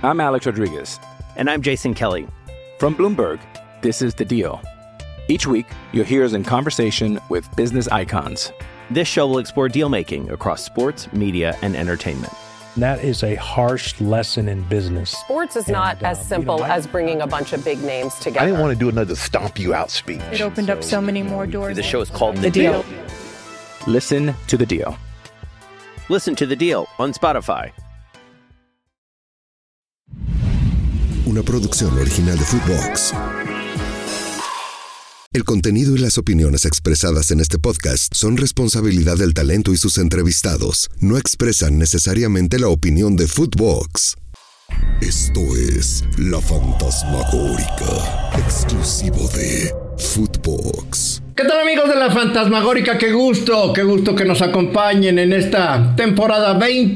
I'm Alex Rodriguez. And I'm Jason Kelly. From Bloomberg, this is The Deal. Each week, you'll hear us in conversation with business icons. This show will explore deal-making across sports, media, and entertainment. That is a harsh lesson in business. Sports is not as simple as bringing a bunch of big names together. I didn't want to do another stomp you out speech. It opened up so many more doors. The show is called The Deal. Listen to The Deal. Listen to The Deal on Spotify. Una producción original de Footbox. El contenido y las opiniones expresadas en este podcast son responsabilidad del talento y sus entrevistados. No expresan necesariamente la opinión de Footbox. Esto es La Fantasmagórica, exclusivo de Footbox. ¿Qué tal, amigos de La Fantasmagórica? Qué gusto que nos acompañen en esta temporada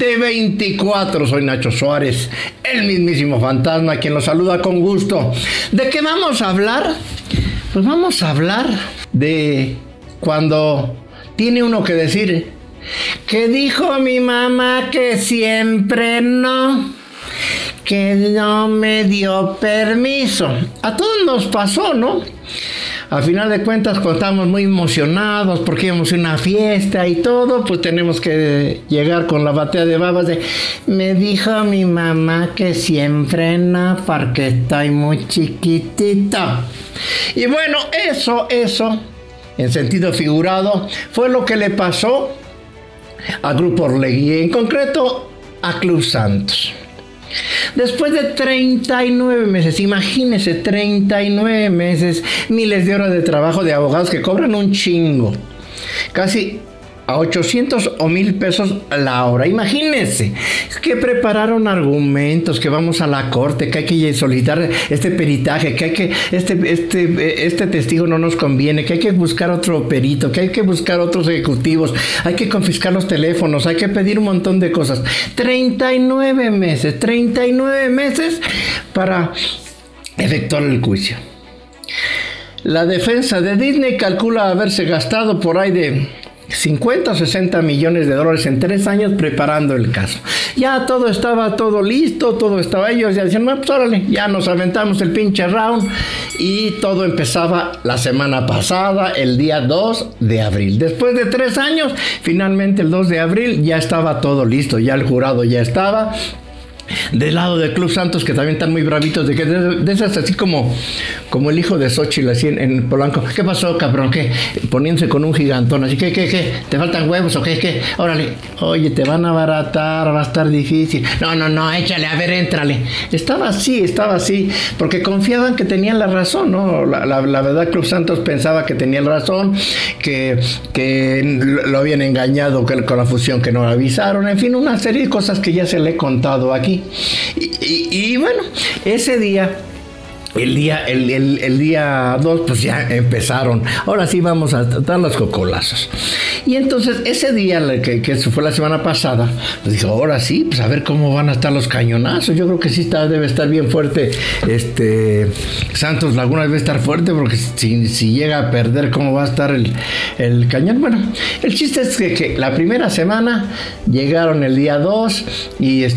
2024. Soy Nacho Suárez, el mismísimo fantasma, quien los saluda con gusto. ¿De qué vamos a hablar? Pues vamos a hablar de cuando tiene uno que decir que dijo mi mamá que siempre no, que no me dio permiso. A todos nos pasó, ¿no? Al final de cuentas, cuando estábamos muy emocionados porque íbamos a una fiesta y todo, pues tenemos que llegar con la batea de babas de me dijo mi mamá que siempre no, porque estoy muy chiquitito. Y bueno, eso, en sentido figurado, fue lo que le pasó a Grupo Orlegui, y en concreto a Club Santos. Después de 39 meses, imagínense, 39 meses, miles de horas de trabajo de abogados que cobran un chingo, casi a 800 o 1,000 pesos la hora. Imagínense que prepararon argumentos, que vamos a la corte, que hay que solicitar este peritaje, que hay que este testigo no nos conviene, que hay que buscar otro perito, que hay que buscar otros ejecutivos, hay que confiscar los teléfonos, hay que pedir un montón de cosas. 39 meses para efectuar el juicio. La defensa de Disney calcula haberse gastado por ahí de 50 o 60 millones de dólares en 3 años preparando el caso. Ya todo estaba listo, todo estaba, ellos ya decían, no, pues órale, ya nos aventamos el pinche round, y todo empezaba la semana pasada, el día 2 de abril. Después de 3 años, finalmente el 2 de abril ya estaba todo listo, ya el jurado ya estaba. Del lado del Club Santos, que también están muy bravitos, de esas así como el hijo de Xochitl, así en Polanco. ¿Qué pasó, cabrón? ¿Qué? Poniéndose con un gigantón, así, ¿qué? ¿Te faltan huevos o qué? Órale, oye, te van a abaratar, va a estar difícil. No, échale, a ver, éntrale. Estaba así, porque confiaban que tenían la razón, ¿no? La verdad, Club Santos pensaba que tenían razón, que lo habían engañado con la fusión, que no lo avisaron, en fin, una serie de cosas que ya se le he contado aquí. Y bueno, ese día, el día 2, pues ya empezaron. Ahora sí vamos a dar los cocolazos. Y entonces ese día, que eso fue la semana pasada, pues dijo, ahora sí, pues a ver cómo van a estar los cañonazos. Yo creo que sí debe estar bien fuerte. Santos Laguna debe estar fuerte, porque si llega a perder, ¿cómo va a estar el cañón? Bueno, el chiste es que la primera semana llegaron el día 2 y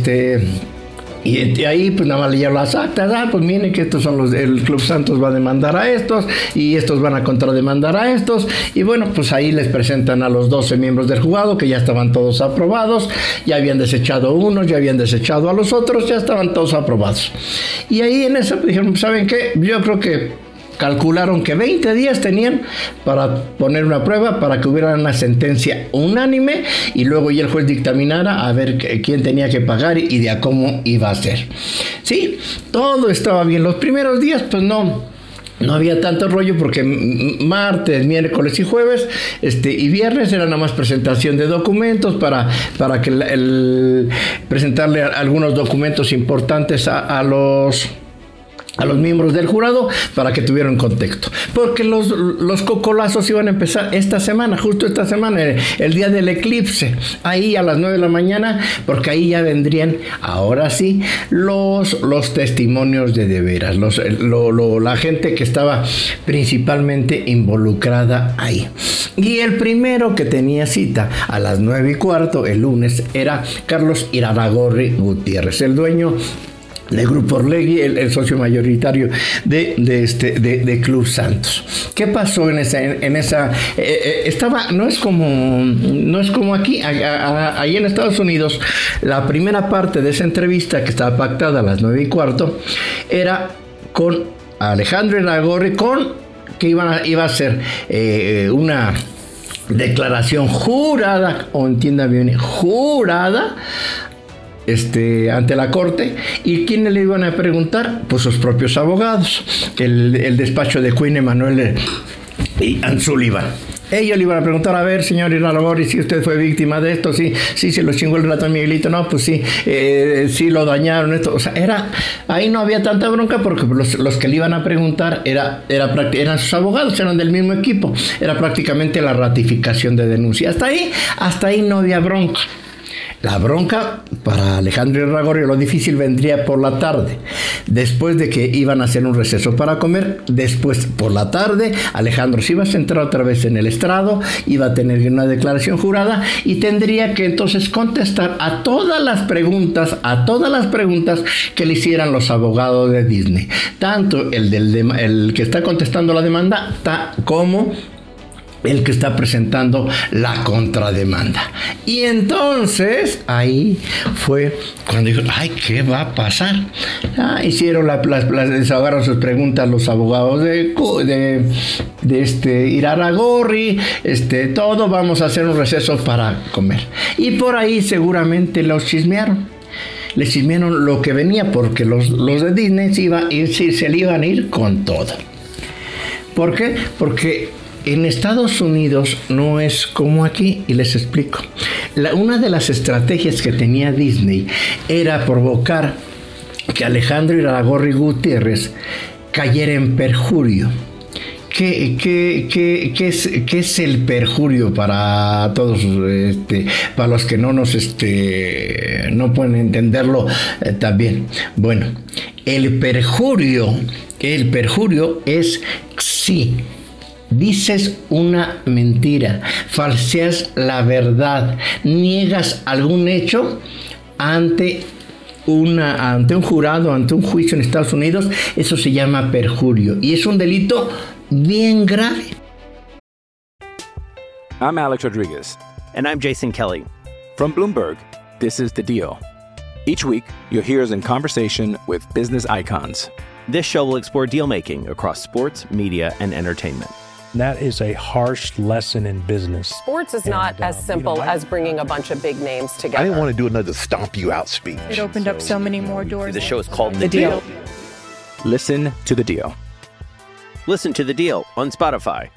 ahí pues nada más leyeron las actas. Pues miren que estos son el Club Santos va a demandar a estos y estos van a contrademandar a estos, y bueno, pues ahí les presentan a los 12 miembros del juzgado, que ya estaban todos aprobados, ya habían desechado unos, ya habían desechado a los otros, ya estaban todos aprobados. Y ahí en eso dijeron, ¿saben qué? Yo creo que calcularon que 20 días tenían para poner una prueba, para que hubiera una sentencia unánime, y luego ya el juez dictaminara a ver quién tenía que pagar y de a cómo iba a ser. Sí, todo estaba bien. Los primeros días, pues no había tanto rollo, porque martes, miércoles y jueves y viernes era nada más presentación de documentos para que presentarle algunos documentos importantes a los miembros del jurado, para que tuvieran contexto, porque los cocolazos iban a empezar justo esta semana, el día del eclipse, ahí a las 9 de la mañana, porque ahí ya vendrían, ahora sí, los testimonios de veras, la gente que estaba principalmente involucrada ahí. Y el primero que tenía cita a las 9:15 el lunes era Carlos Irarrágorri Gutiérrez, el dueño de Grupo Orlegui, el socio mayoritario de Club Santos. ¿Qué pasó en esa no es como aquí, ahí en Estados Unidos, la primera parte de esa entrevista que estaba pactada a las 9:15 era con Alejandro Irarrágorri, que iba a ser una declaración jurada, o entienda bien, jurada, ante la corte. ¿Y quiénes le iban a preguntar? Pues sus propios abogados, el despacho de Quinn Emanuel y Sullivan. Ellos le iban a preguntar: a ver, señor Irarrágorri, si usted fue víctima de esto, sí, se lo chingó el ratón Miguelito, no, pues sí, sí lo dañaron, esto, o sea, ahí no había tanta bronca, porque los que le iban a preguntar eran sus abogados, eran del mismo equipo, era prácticamente la ratificación de denuncia. Hasta ahí no había bronca. La bronca para Alejandro Irarrágorri, lo difícil, vendría por la tarde, después de que iban a hacer un receso para comer. Después, por la tarde, Alejandro se iba a centrar otra vez en el estrado, iba a tener una declaración jurada y tendría que entonces contestar a todas las preguntas que le hicieran los abogados de Disney, tanto el que está contestando la demanda como el que está presentando la contrademanda. Y entonces ahí fue cuando dijo: ay, ¿qué va a pasar? Desahogaron sus preguntas los abogados de Irarrágorri, todo, vamos a hacer un receso para comer. Y por ahí seguramente los chismearon. Les chismearon lo que venía, porque los de Disney se le iban a ir con todo. ¿Por qué? Porque en Estados Unidos no es como aquí, y les explico. Una de las estrategias que tenía Disney era provocar que Alejandro Irarrágorri Gutiérrez cayera en perjurio. ¿Qué es el perjurio para todos, para los que no pueden entenderlo también? Bueno, el perjurio es si dices una mentira, falseas la verdad, niegas algún hecho ante un jurado, ante un juicio en Estados Unidos, eso se llama perjurio y es un delito bien grave. I'm Alex Rodriguez. And I'm Jason Kelly. From Bloomberg, this is The Deal. Each week, you'll hear us in conversation with business icons. This show will explore deal-making across sports, media, and entertainment. That is a harsh lesson in business. Sports is not as simple as bringing a bunch of big names together. I didn't want to do another stomp you out speech. It opened up so many more doors. The show is called The Deal. Listen to The Deal. Listen to The Deal on Spotify.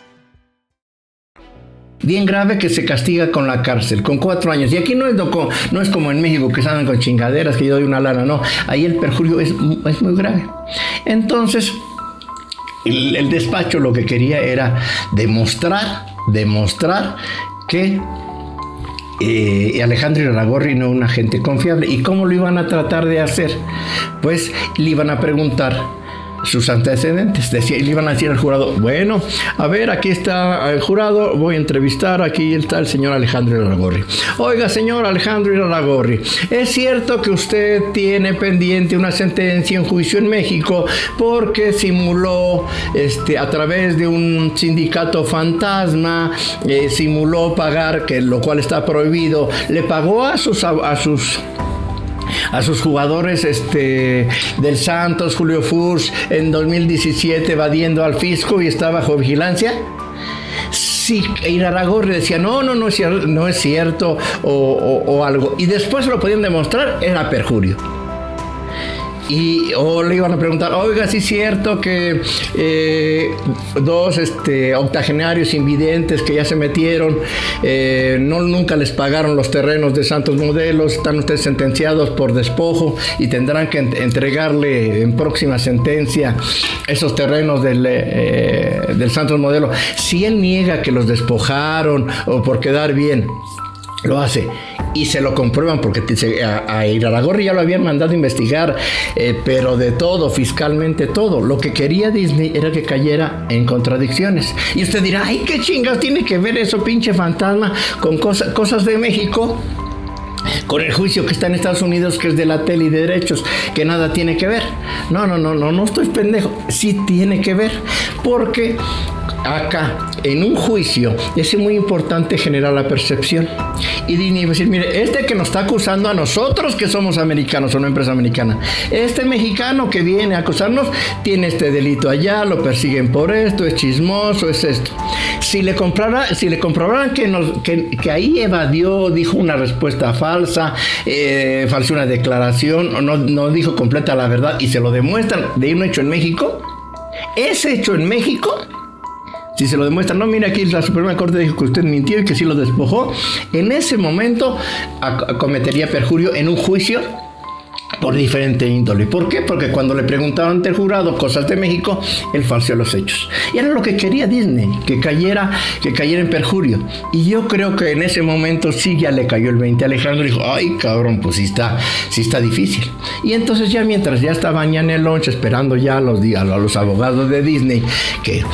Bien grave, que se castiga con la cárcel, con 4 años. Y aquí no es como en México, que salen con chingaderas, que yo doy una lana, no. Ahí el perjurio es muy grave. Entonces, el despacho lo que quería era demostrar que Alejandro Irarrágorri no es un agente confiable. ¿Y cómo lo iban a tratar de hacer? Pues le iban a preguntar sus antecedentes. Le iban a decir al jurado: bueno, a ver, aquí está el jurado, voy a entrevistar, aquí está el señor Alejandro Irarrágorri. Oiga, señor Alejandro Irarrágorri, ¿es cierto que usted tiene pendiente una sentencia en juicio en México porque simuló a través de un sindicato fantasma, simuló pagar, que lo cual está prohibido, le pagó a sus jugadores del Santos, Julio Furch, en 2017, evadiendo al fisco y está bajo vigilancia? Sí, Irarrágorri decía no es cierto, o algo, y después lo podían demostrar, era perjurio. O le iban a preguntar: oiga, ¿sí es cierto que 2 octogenarios invidentes que ya se metieron, nunca les pagaron los terrenos de Santos Modelo, están ustedes sentenciados por despojo y tendrán que entregarle en próxima sentencia esos terrenos del Santos Modelo? Si él niega que los despojaron o por quedar bien, lo hace y se lo comprueban, porque a Irarrágorri ya lo habían mandado a investigar, pero de todo, fiscalmente todo. Lo que quería Disney era que cayera en contradicciones. Y usted dirá: ay, qué chingados tiene que ver eso, pinche fantasma, con cosas de México. con el juicio que está en Estados Unidos, que es de la tele y de derechos, que nada tiene que ver. No estoy pendejo. Sí tiene que ver, porque acá, en un juicio, es muy importante generar la percepción. Y Disney va a decir, mire, este que nos está acusando a nosotros que somos americanos o una empresa americana, este mexicano que viene a acusarnos tiene este delito allá, lo persiguen por esto, es chismoso, es esto. Si le comprobaran que ahí evadió, dijo una respuesta falsa, falseó una declaración, o no dijo completa la verdad, y se lo demuestran de un hecho en México, ese hecho en México, si se lo demuestran, no, mira, aquí la Suprema Corte dijo que usted mintió y que sí lo despojó, en ese momento cometería perjurio en un juicio por diferente índole. ¿Por qué? Porque cuando le preguntaban ante el jurado cosas de México, él falseó los hechos. Y era lo que quería Disney, que cayera en perjurio. Y yo creo que en ese momento sí ya le cayó el 20 a Alejandro y dijo, ay cabrón, pues sí está difícil. Y entonces ya mientras ya estaban ya en el lunch esperando ya a los abogados de Disney que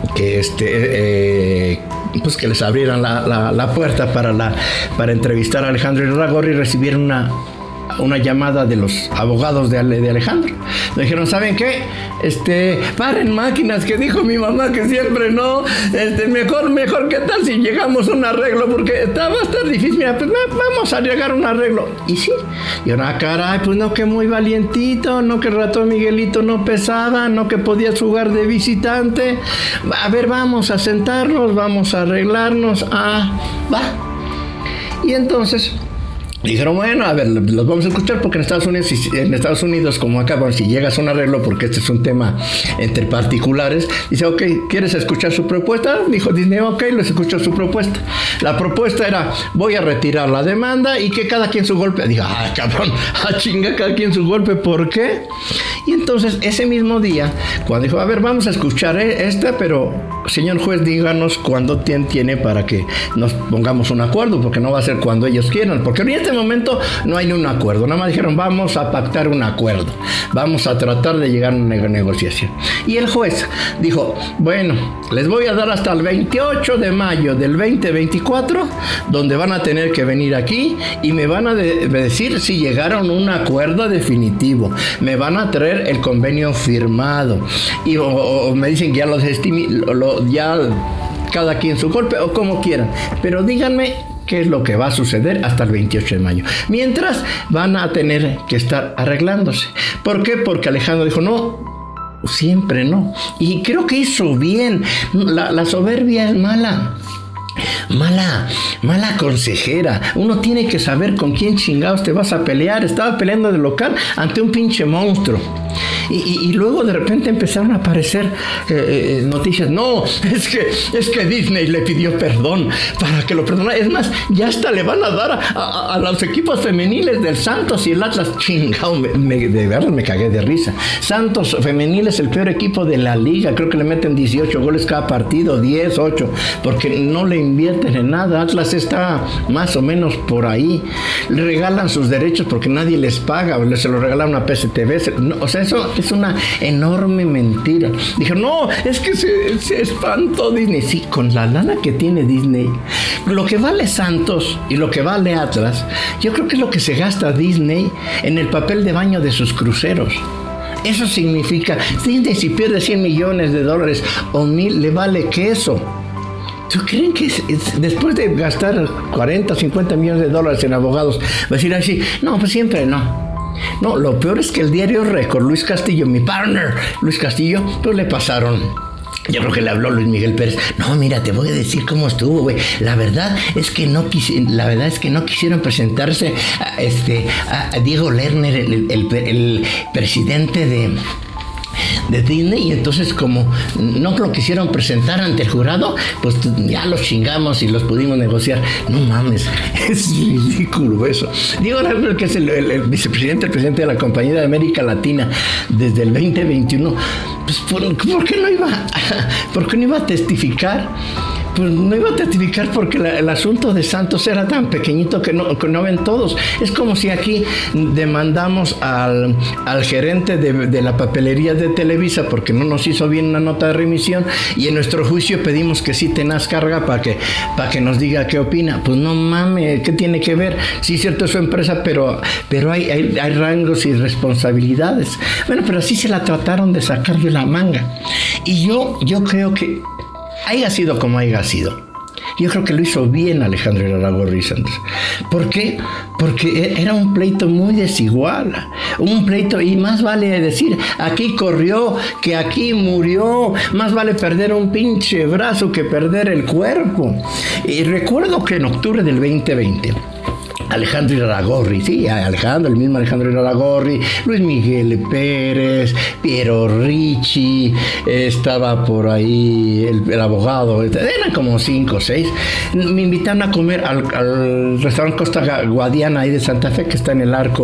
les abrieran la puerta para entrevistar a Alejandro Irarrágorri, recibieron una llamada de los abogados de Alejandro. Le dijeron, ¿saben qué? Paren máquinas, que dijo mi mamá que siempre no, mejor que tal si llegamos a un arreglo, porque va a estar difícil, mira, pues vamos a llegar a un arreglo. Y sí, y ahora, caray, pues no, que muy valientito, no, que el ratón Miguelito no pesaba, no, que podías jugar de visitante. A ver, vamos a sentarnos, vamos a arreglarnos, va. Y entonces dijeron, bueno, a ver, los vamos a escuchar, porque en Estados Unidos, como acá, bueno, si llegas a un arreglo, porque este es un tema entre particulares, dice, ok, ¿quieres escuchar su propuesta? Dijo Disney, ok, les escucho su propuesta. La propuesta era, voy a retirar la demanda y que cada quien su golpe. Dijo, cabrón, chinga, cada quien su golpe, ¿por qué? Y entonces, ese mismo día, cuando dijo, a ver, vamos a escuchar esta, pero, señor juez, díganos cuándo tiene para que nos pongamos un acuerdo, porque no va a ser cuando ellos quieran, porque en este momento no hay ni un acuerdo. Nada más dijeron, vamos a pactar un acuerdo, vamos a tratar de llegar a una negociación. Y el juez dijo, bueno, les voy a dar hasta el 28 de mayo del 2024, donde van a tener que venir aquí y me van a decir si llegaron a un acuerdo definitivo, me van a traer el convenio firmado, y o me dicen que ya ya cada quien su golpe, o como quieran, pero díganme qué es lo que va a suceder hasta el 28 de mayo. Mientras, van a tener que estar arreglándose. ¿Por qué? Porque Alejandro dijo, no, siempre no. Y creo que hizo bien. La soberbia es mala consejera. Uno tiene que saber con quién chingados te vas a pelear. Estaba peleando de local ante un pinche monstruo. Y luego de repente empezaron a aparecer noticias. No, es que Disney le pidió perdón para que lo perdonara. Es más, ya hasta le van a dar a los equipos femeniles del Santos y el Atlas. Chingado, de verdad me cagué de risa. Santos femenil es el peor equipo de la liga. Creo que le meten 18 goles cada partido, 10, 8, porque no le invierten en nada. Atlas está más o menos por ahí. Le regalan sus derechos porque nadie les paga. Se lo regalaron a PSTV. O sea, eso es una enorme mentira. Dijeron, no, es que se espantó Disney. Sí, con la lana que tiene Disney, lo que vale Santos y lo que vale Atlas, yo creo que es lo que se gasta Disney en el papel de baño de sus cruceros. Eso significa, Disney, si pierde $100 millones o 1,000, le vale queso. ¿Tú creen que después de gastar 40, 50 millones de dólares en abogados, va a decir así? No, pues siempre no. No, lo peor es que el diario Récord, Luis Castillo, mi partner, Luis Castillo, pues le pasaron. Yo creo que le habló Luis Miguel Pérez. No, mira, te voy a decir cómo estuvo, güey. La verdad es que no quisieron presentarse a Diego Lerner, el presidente de Disney, y entonces como no lo quisieron presentar ante el jurado, pues ya los chingamos y los pudimos negociar. No mames, es ridículo eso. Diego Lerner, que es el vicepresidente, el presidente de la Compañía de América Latina desde el 2021, pues ¿por qué no iba a testificar pues no iba a testificar porque el asunto de Santos era tan pequeñito que no ven todos. Es como si aquí demandamos al gerente de la papelería de Televisa porque no nos hizo bien una nota de remisión, y en nuestro juicio pedimos que sí tengas carga para que nos diga qué opina. Pues no mames, ¿qué tiene que ver? Sí, cierto, es su empresa, pero hay rangos y responsabilidades. Bueno, pero así se la trataron de sacar de la manga. Y yo creo que haya sido como haya sido, yo creo que lo hizo bien Alejandro Irarrágorri Santos. ¿Por qué? Porque era un pleito muy desigual, un pleito, y más vale decir, aquí corrió que aquí murió, más vale perder un pinche brazo que perder el cuerpo. Y recuerdo que en octubre del 2020, Alejandro Irarrágorri, sí, el mismo Alejandro Irarrágorri, Luis Miguel Pérez, Piero Ricci, estaba por ahí el abogado, eran como 5 o 6. Me invitaron a comer al restaurante Costa Guadiana ahí de Santa Fe, que está en el arco.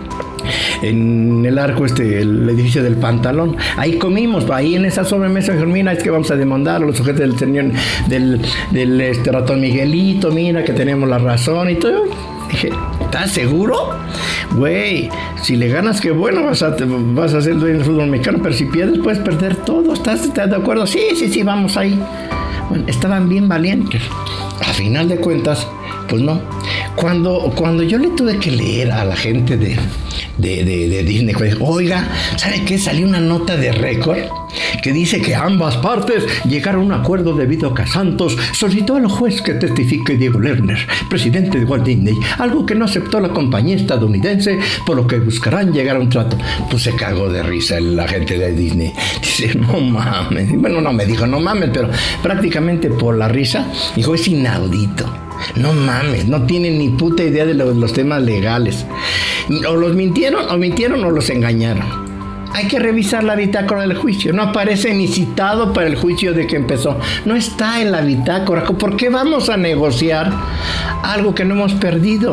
En el arco el edificio del Pantalón. Ahí comimos, ahí en esa sobremesa dijeron, mira, es que vamos a demandar a los sujetos del señor del ratón Miguelito, mira que tenemos la razón y todo. Dije, ¿estás seguro? Güey, si le ganas, qué bueno, vas a ser dueño del fútbol mexicano, pero si pierdes puedes perder todo. ¿Estás de acuerdo? Sí, vamos ahí. Bueno, estaban bien valientes. A final de cuentas, pues no. Cuando yo le tuve que leer a la gente de Disney, oiga, ¿sabe qué? Salió una nota de récord que dice que ambas partes llegaron a un acuerdo debido a que Santos solicitó al juez que testifique Diego Lerner, presidente de Walt Disney, algo que no aceptó la compañía estadounidense, por lo que buscarán llegar a un trato. Pues se cagó de risa la gente de Disney. Dice, no mames. Bueno, no me dijo no mames, pero prácticamente por la risa dijo, es inaudito. No mames, no tienen ni puta idea de los temas legales. O los mintieron o los engañaron. Hay que revisar la bitácora del juicio. No aparece ni citado para el juicio de que empezó. No está en la bitácora. ¿Por qué vamos a negociar algo que no hemos perdido?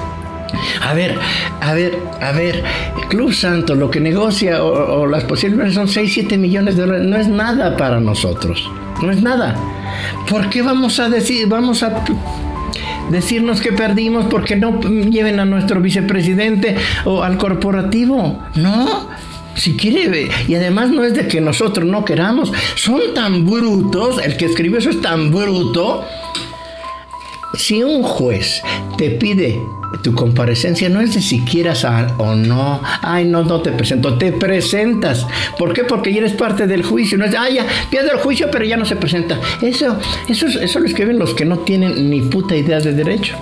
A ver, Club Santos lo que negocia o las posibles son 6-7 millones de dólares. No es nada para nosotros. No es nada. ¿Por qué vamos a decirnos que perdimos porque no lleven a nuestro vicepresidente o al corporativo? No, si quiere, y además no es de que nosotros no queramos, son tan brutos, el que escribió eso es tan bruto. Si un juez te pide tu comparecencia, no es de si quieras o no, ay, no te presento, te presentas. ¿Por qué? Porque ya eres parte del juicio. No es, ya pierde el juicio, pero ya no se presenta. Eso lo escriben los que no tienen ni puta idea de derecho.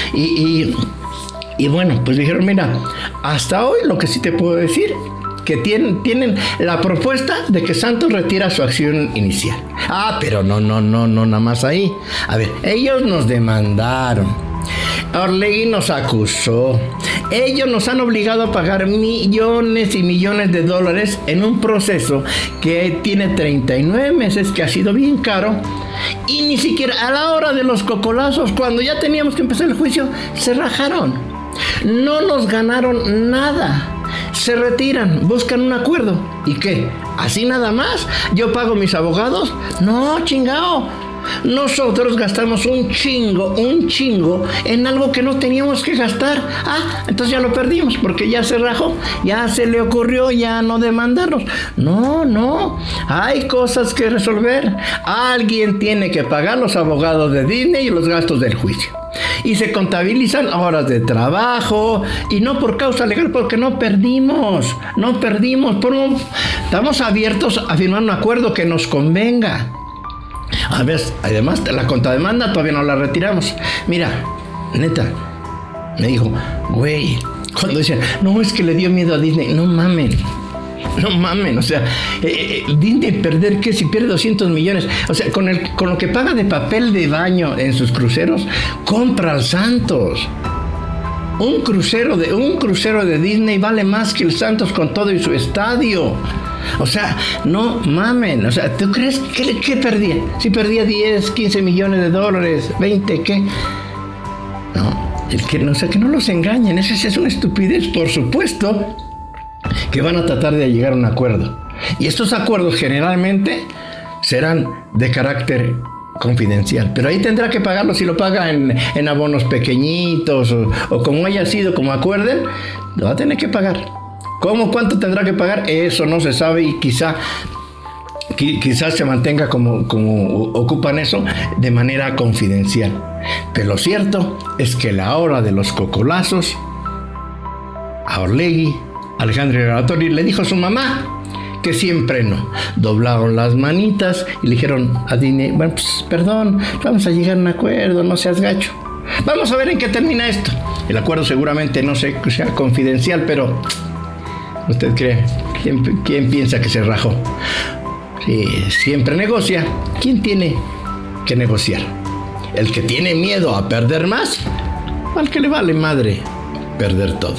Y bueno, pues dijeron, mira, hasta hoy lo que sí te puedo decir, que tienen la propuesta de que Santos retira su acción inicial. Pero no, nada más ahí. A ver, ellos nos demandaron. Orlegui nos acusó. Ellos nos han obligado a pagar millones y millones de dólares en un proceso que tiene 39 meses, que ha sido bien caro, y ni siquiera a la hora de los cocolazos, cuando ya teníamos que empezar el juicio, se rajaron. No nos ganaron nada. Se retiran, buscan un acuerdo. ¿Y qué? ¿Así nada más? ¿Yo pago mis abogados? No, chingao. Nosotros gastamos un chingo en algo que no teníamos que gastar. Entonces ya lo perdimos porque ya se rajó, ya se le ocurrió ya no demandarnos. No, hay cosas que resolver. Alguien tiene que pagar los abogados de Disney y los gastos del juicio. Y se contabilizan horas de trabajo, y no por causa legal, porque no perdimos. Estamos abiertos a firmar un acuerdo que nos convenga. A ver, además la contrademanda todavía no la retiramos. Mira, neta, me dijo, güey, cuando decían, no, es que le dio miedo a Disney. No mamen, o sea, Disney perder, ¿qué? Si pierde 200 millones, o sea, con lo que paga de papel de baño en sus cruceros, compra al Santos. Un crucero de Disney vale más que el Santos con todo y su estadio. O sea, no mamen. O sea, ¿tú crees que perdía? Si perdía 10, 15 millones de dólares, 20, ¿qué? No, que no los engañen. Esa es una estupidez. Por supuesto que van a tratar de llegar a un acuerdo. Y estos acuerdos generalmente serán de carácter confidencial, pero ahí tendrá que pagarlo. Si lo paga en abonos pequeñitos o como haya sido, como acuerden, lo va a tener que pagar. ¿Cómo? ¿Cuánto tendrá que pagar? Eso no se sabe y quizás se mantenga como ocupan eso de manera confidencial. Pero lo cierto es que la hora de los cocolazos, a Orlegui, Alejandro Irarrázaval le dijo a su mamá que siempre no. Doblaron las manitas y le dijeron a Disney, bueno, pues perdón, vamos a llegar a un acuerdo, no seas gacho. Vamos a ver en qué termina esto. El acuerdo seguramente no sea confidencial, pero ¿usted cree? ¿Quién piensa que se rajó? Si siempre negocia, ¿quién tiene que negociar? ¿El que tiene miedo a perder más? ¿O al que le vale madre perder todo?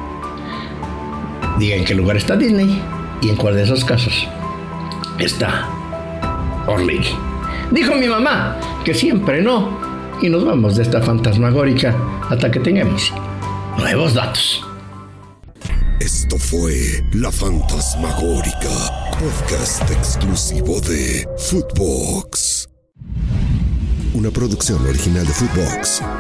Diga en qué lugar está Disney y en cuál de esos casos está Orlegui. Dijo mi mamá que siempre no, y nos vamos de esta fantasmagórica hasta que tengamos nuevos datos. Esto fue La Fantasmagórica, podcast exclusivo de Footbox. Una producción original de Footbox.